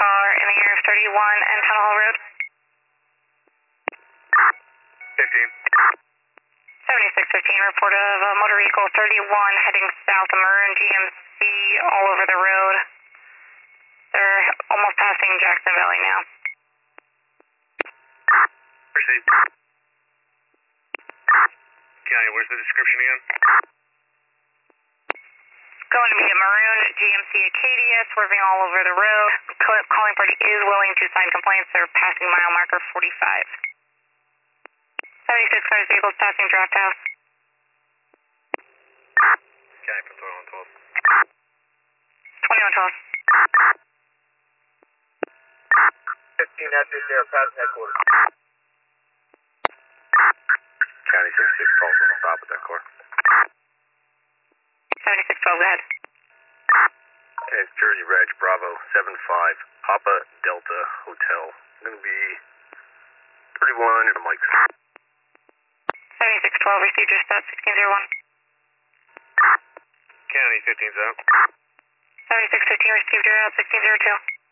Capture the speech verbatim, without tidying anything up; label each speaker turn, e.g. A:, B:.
A: car in the area of thirty-one and Tunnel Hall Road.
B: fifteen.
A: seventy-six fifteen, report of a motor vehicle thirty-one heading south, a maroon G M C all over the road. They're almost passing Jackson Valley now.
B: Proceed. County, where's the description again?
A: Going to be a maroon G M C Acadia swerving all over the road. Call- calling party is willing to sign complaints. They're passing mile marker forty-five. seventy-six cars vehicles passing Draft House.
B: County from twenty-one twelve.
A: twenty-one twelve.
B: fifteen F is there, past headquarters. County seventy-six twelve on the top of that car.
A: seventy-six twelve, go ahead.
B: Okay, it's Jersey Reg, Bravo, seven five, Papa Delta Hotel. Gonna be thirty-one and a mic.
A: seventy-six twelve, received your stat sixteen oh one.
B: County fifteen zone.
A: seventy-six fifteen, received your sixteen oh two.